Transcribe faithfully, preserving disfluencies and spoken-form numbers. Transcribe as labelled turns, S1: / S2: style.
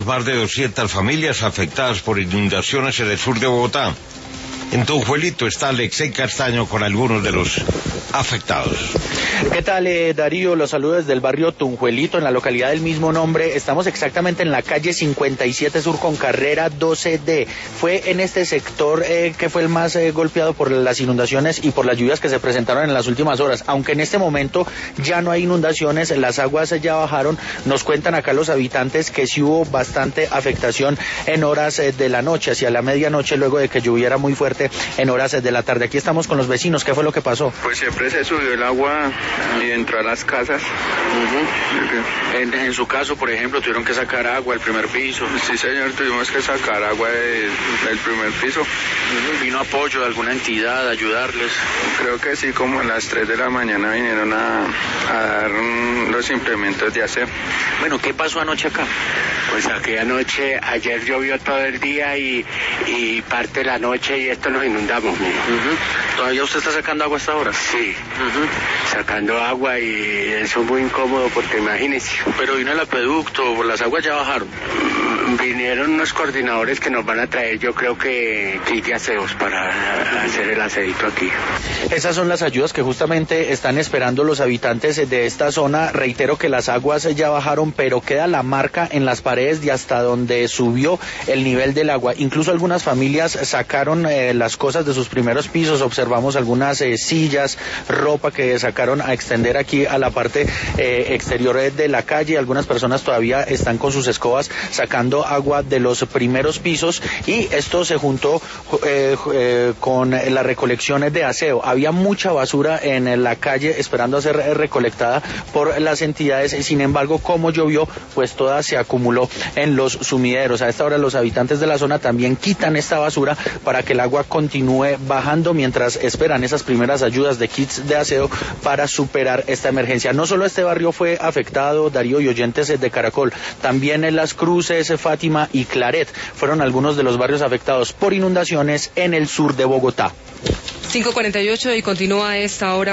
S1: más de doscientas familias afectadas por inundaciones en el sur de Bogotá. En Tunjuelito está Alexei Castaño con algunos de los afectados.
S2: ¿Qué tal, eh, Darío? Los saludos desde el barrio Tunjuelito, en la localidad del mismo nombre. Estamos exactamente en la calle cincuenta y siete Sur con carrera doce D. Fue en este sector eh, que fue el más eh, golpeado por las inundaciones y por las lluvias que se presentaron en las últimas horas. Aunque en este momento ya no hay inundaciones, las aguas ya bajaron. Nos cuentan acá los habitantes que sí hubo bastante afectación en horas eh, de la noche, hacia la medianoche, luego de que lloviera muy fuerte en horas de la tarde. Aquí estamos con los vecinos. ¿Qué fue lo que pasó?
S3: Pues siempre se subió el agua y entró a las casas.
S2: Uh-huh. en, en su caso, por ejemplo, tuvieron que sacar agua del primer piso.
S3: Sí, señor, tuvimos que sacar agua del, del primer piso.
S2: Uh-huh. ¿Vino apoyo de alguna entidad a ayudarles?
S3: Creo que sí, como a las tres de la mañana vinieron a, a dar um, los implementos de aseo.
S2: Bueno, ¿qué pasó anoche acá?
S4: Pues aquí anoche, ayer llovió todo el día y, y parte de la noche y esto nos inundamos.
S2: Uh-huh. ¿Todavía usted está sacando agua hasta ahora?
S4: Sí,
S2: uh-huh.
S4: sacando agua y eso es muy incómodo porque imagínense.
S2: Pero vino el acueducto, las aguas ya bajaron.
S4: Vinieron unos coordinadores que nos van a traer, yo creo que kit de aseos para hacer el aseito aquí.
S2: Esas son las ayudas que justamente están esperando los habitantes de esta zona. Reitero que las aguas ya bajaron, pero queda la marca en las paredes de hasta donde subió el nivel del agua. Incluso algunas familias sacaron eh, las cosas de sus primeros pisos. Observamos algunas eh, sillas, ropa que sacaron a extender aquí a la parte eh, exterior de la calle. Algunas personas todavía están con sus escobas sacando agua de los primeros pisos, y esto se juntó eh, eh, con las recolecciones de aseo. Había mucha basura en la calle esperando a ser recolectada por las entidades. Sin embargo, como llovió, pues toda se acumuló en los sumideros. A esta hora los habitantes de la zona también quitan esta basura para que el agua continúe bajando mientras esperan esas primeras ayudas de kits de aseo para superar esta emergencia. No solo este barrio fue afectado, Darío y oyentes de Caracol, también en Las Cruces, Fátima y Claret fueron algunos de los barrios afectados por inundaciones en el sur de Bogotá.
S5: cinco cuarenta y ocho y continúa esta hora.